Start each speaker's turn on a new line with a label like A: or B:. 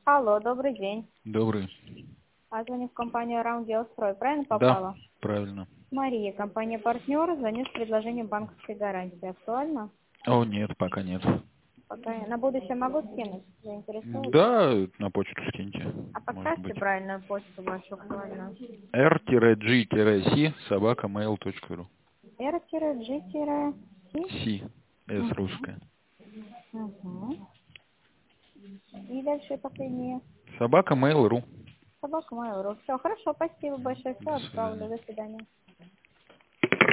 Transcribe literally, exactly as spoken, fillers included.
A: Алло, добрый день.
B: Добрый.
A: А звоню в компанию «Раунд-Делстрой». Правильно
B: Да,
A: попала?
B: правильно.
A: Мария, компания «Партнер», звоню с предложением банковской гарантии. Актуально?
B: О, нет, пока нет.
A: Пока на будущее могу скинуть? Заинтересует?
B: Да, на почту скиньте,
A: А
B: может
A: подскажете
B: быть.
A: правильную почту вашу актуальную?
B: эр-джи-си собака mail точка ру.
A: R-G-C.
B: Си, С
A: Угу.
B: русская.
A: Угу. И дальше последнее.
B: Собака mail точка ру.
A: Собака Mail.ru. Все, хорошо, спасибо большое. Все,
B: До
A: отправлю.
B: свидания.
A: До свидания.